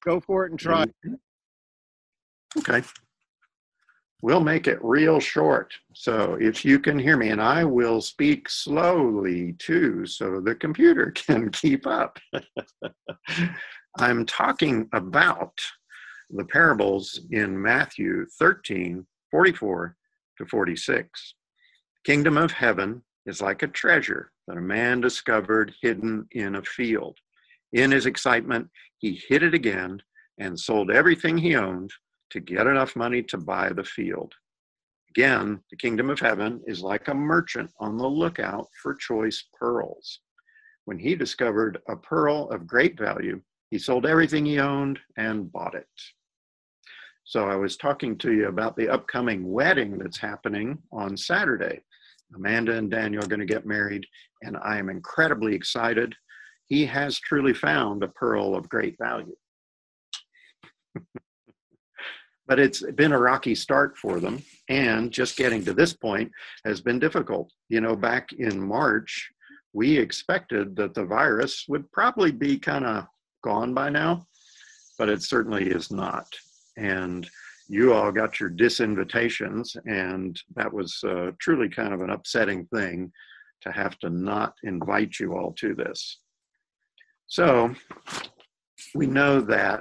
Go for it and try. Okay. We'll make it real short. So if you can hear me, and I will speak slowly too, so the computer can keep up. I'm talking about the parables in Matthew 13:44-46. Kingdom of heaven is like a treasure that a man discovered hidden in a field. In his excitement, he hid it again and sold everything he owned to get enough money to buy the field. Again, the kingdom of heaven is like a merchant on the lookout for choice pearls. When he discovered a pearl of great value, he sold everything he owned and bought it. So I was talking to you about the upcoming wedding that's happening on Saturday. Amanda and Daniel are going to get married, and I am incredibly excited. He has truly found a pearl of great value. But it's been a rocky start for them, and just getting to this point has been difficult. You know, back in March, we expected that the virus would probably be kind of gone by now, but it certainly is not. And you all got your disinvitations, and that was truly kind of an upsetting thing to have to not invite you all to this. So we know that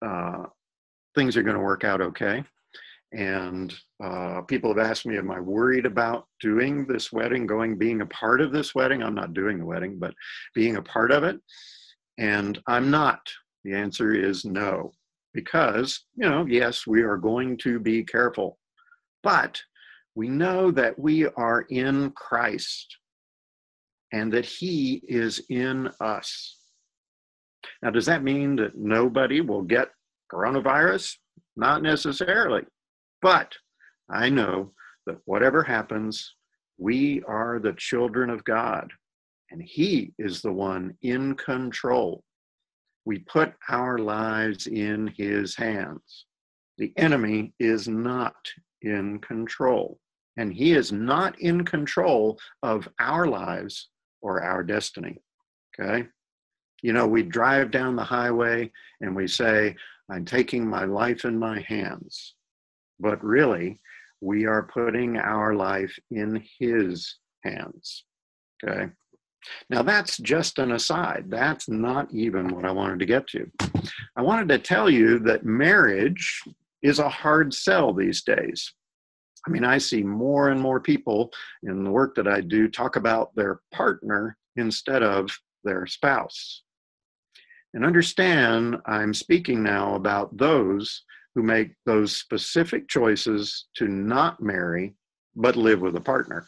things are going to work out okay. And people have asked me, am I worried about doing this wedding, being a part of this wedding? I'm not doing the wedding, but being a part of it. And I'm not. The answer is no, because, yes, we are going to be careful, but we know that we are in Christ and that he is in us. Now, does that mean that nobody will get coronavirus? Not necessarily, but I know that whatever happens, we are the children of God, and he is the one in control. We put our lives in his hands. The enemy is not in control, and he is not in control of our lives or our destiny, okay? We drive down the highway and we say, I'm taking my life in my hands. But really, we are putting our life in his hands, okay? Now, that's just an aside. That's not even what I wanted to get to. I wanted to tell you that marriage is a hard sell these days. I mean, I see more and more people in the work that I do talk about their partner instead of their spouse. And understand, I'm speaking now about those who make those specific choices to not marry, but live with a partner.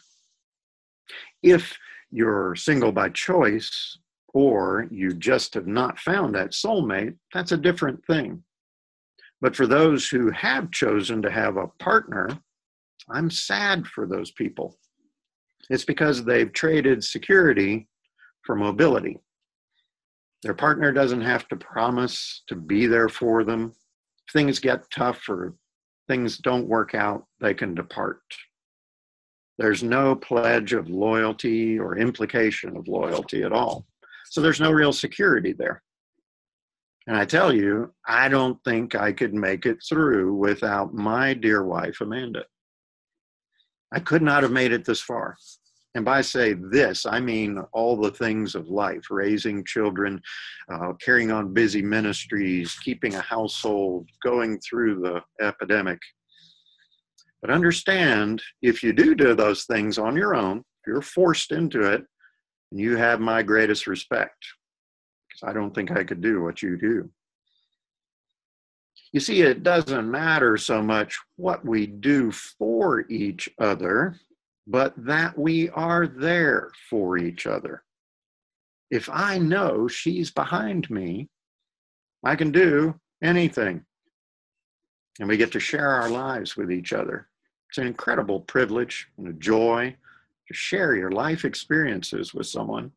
If you're single by choice, or you just have not found that soulmate, that's a different thing. But for those who have chosen to have a partner, I'm sad for those people. It's because they've traded security for mobility. Their partner doesn't have to promise to be there for them. If things get tough or things don't work out, they can depart. There's no pledge of loyalty or implication of loyalty at all. So there's no real security there. And I tell you, I don't think I could make it through without my dear wife, Amanda. I could not have made it this far. And by say this, I mean all the things of life, raising children, carrying on busy ministries, keeping a household, going through the epidemic. But understand, if you do those things on your own, if you're forced into it, you have my greatest respect, because I don't think I could do what you do. You see, it doesn't matter so much what we do for each other, but that we are there for each other. If I know she's behind me, I can do anything. And we get to share our lives with each other. It's an incredible privilege and a joy to share your life experiences with someone.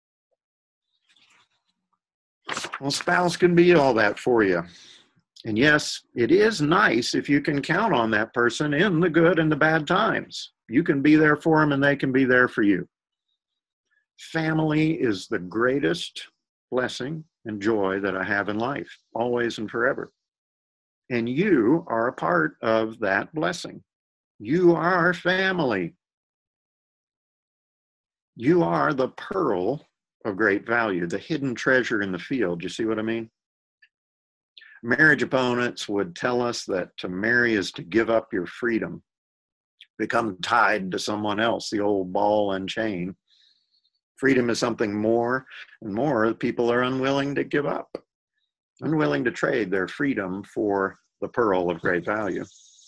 Well, spouse can be all that for you. And yes, it is nice if you can count on that person in the good and the bad times. You can be there for them and they can be there for you. Family is the greatest blessing and joy that I have in life, always and forever. And you are a part of that blessing. You are family. You are the pearl of great value, the hidden treasure in the field. You see what I mean? Marriage opponents would tell us that to marry is to give up your freedom, become tied to someone else, the old ball and chain. Freedom is something more and more people are unwilling to give up, unwilling to trade their freedom for the pearl of great value.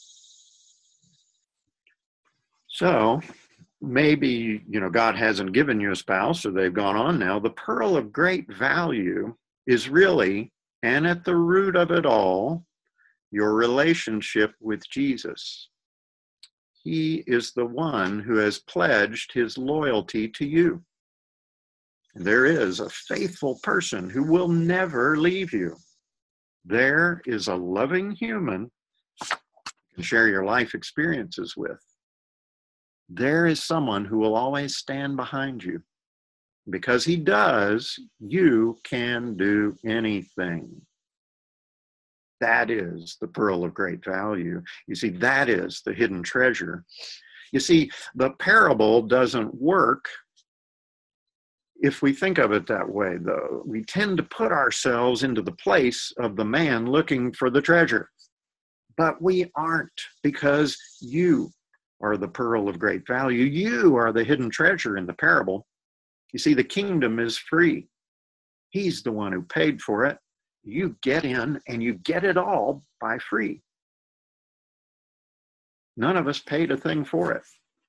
So maybe, God hasn't given you a spouse or they've gone on now. The pearl of great value is really, and at the root of it all, your relationship with Jesus. He is the one who has pledged his loyalty to you. There is a faithful person who will never leave you. There is a loving human you can share your life experiences with. There is someone who will always stand behind you. Because he does, you can do anything. That is the pearl of great value. You see, that is the hidden treasure. You see, the parable doesn't work if we think of it that way, though. We tend to put ourselves into the place of the man looking for the treasure. But we aren't, because you are the pearl of great value. You are the hidden treasure in the parable. You see, the kingdom is free. He's the one who paid for it. You get in and you get it all by free. None of us paid a thing for it.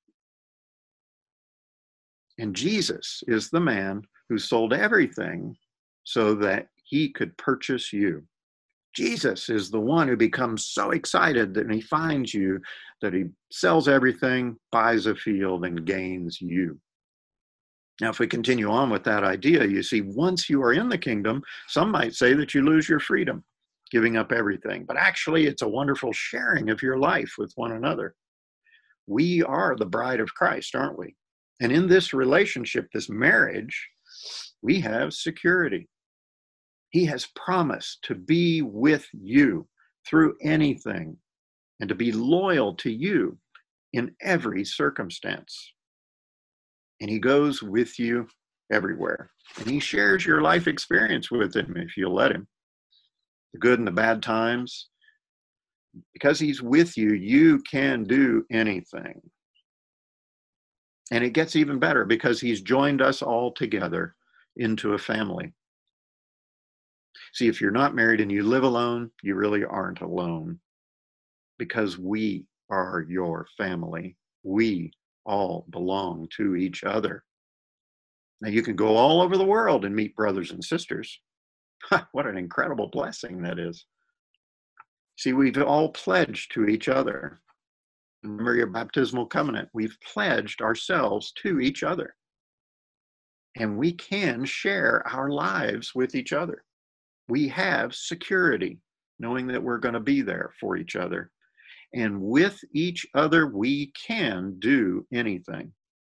And Jesus is the man who sold everything so that he could purchase you. Jesus is the one who becomes so excited that he finds you that he sells everything, buys a field, and gains you. Now, if we continue on with that idea, you see, once you are in the kingdom, some might say that you lose your freedom, giving up everything. But actually, it's a wonderful sharing of your life with one another. We are the bride of Christ, aren't we? And in this relationship, this marriage, we have security. He has promised to be with you through anything and to be loyal to you in every circumstance. And he goes with you everywhere. And he shares your life experience with him if you'll let him. The good and the bad times. Because he's with you, you can do anything. And it gets even better because he's joined us all together into a family. See, if you're not married and you live alone, you really aren't alone. Because we are your family. We all belong to each other. Now, you can go all over the world and meet brothers and sisters. What an incredible blessing that is. See, we've all pledged to each other. Remember your baptismal covenant. We've pledged ourselves to each other. And we can share our lives with each other. We have security, knowing that we're going to be there for each other. And with each other, we can do anything.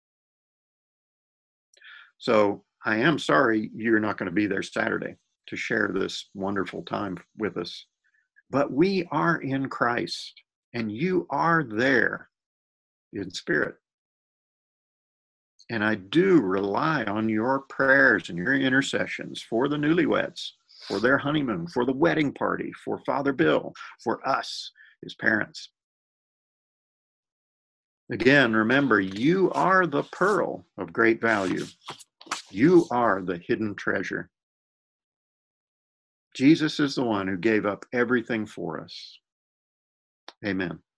So I am sorry you're not going to be there Saturday to share this wonderful time with us. But we are in Christ, and you are there in spirit. And I do rely on your prayers and your intercessions for the newlyweds, for their honeymoon, for the wedding party, for Father Bill, for us, his parents. Again, remember, you are the pearl of great value. You are the hidden treasure. Jesus is the one who gave up everything for us. Amen.